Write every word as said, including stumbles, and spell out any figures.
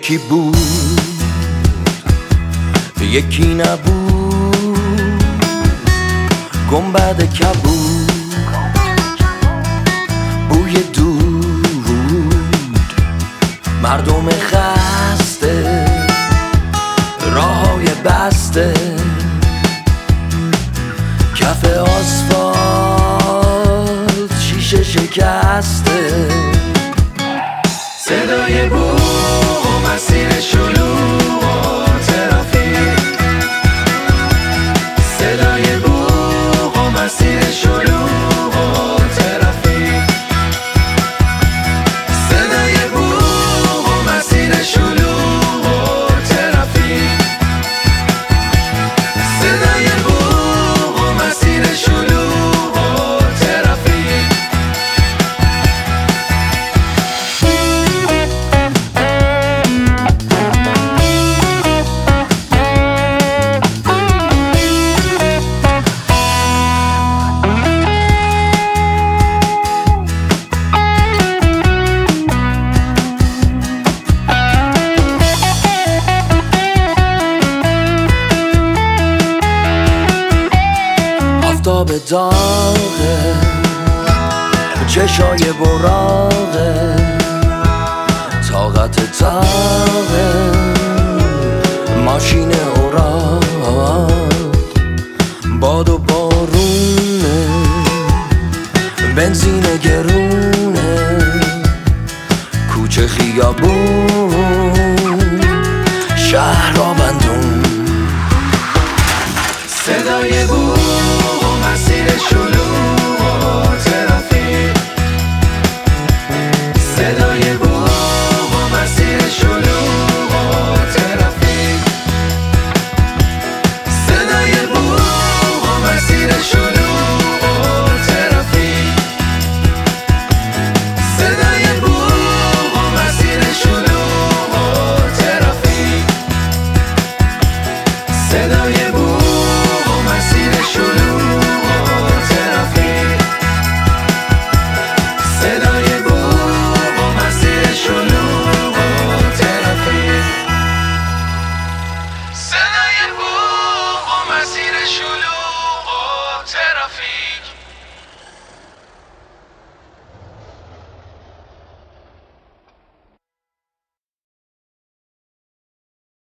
یکی بود یکی نبود، گنبد کبود بوی دود، مردم خسته راههای بسته، کف آسفالت شیشه شکسته، صدای بوق و مسیر شلوغ و ترافیک، صدای بوق و مسیر شلوغ و ترافیک، صدای بوق و مسیر شلوغ و ترافیک، صدای بوق و مسیر شلوغ و ترافیک. آفتاب داغه، چشای براغه، طاقت تاغه، ماشین اوراق، باد و بارونه، بنزین گرونه، کوچه خیابون، شهر آبندون، صدای بوق و مسیر شلوغ و ترافیک، صدای بوق و مسیر شلوغ و ترافیک، صدای بوق و مسیر شلوغ و ترافیک، صدای بوق و مسیر شلوغ و ترافیک، صدای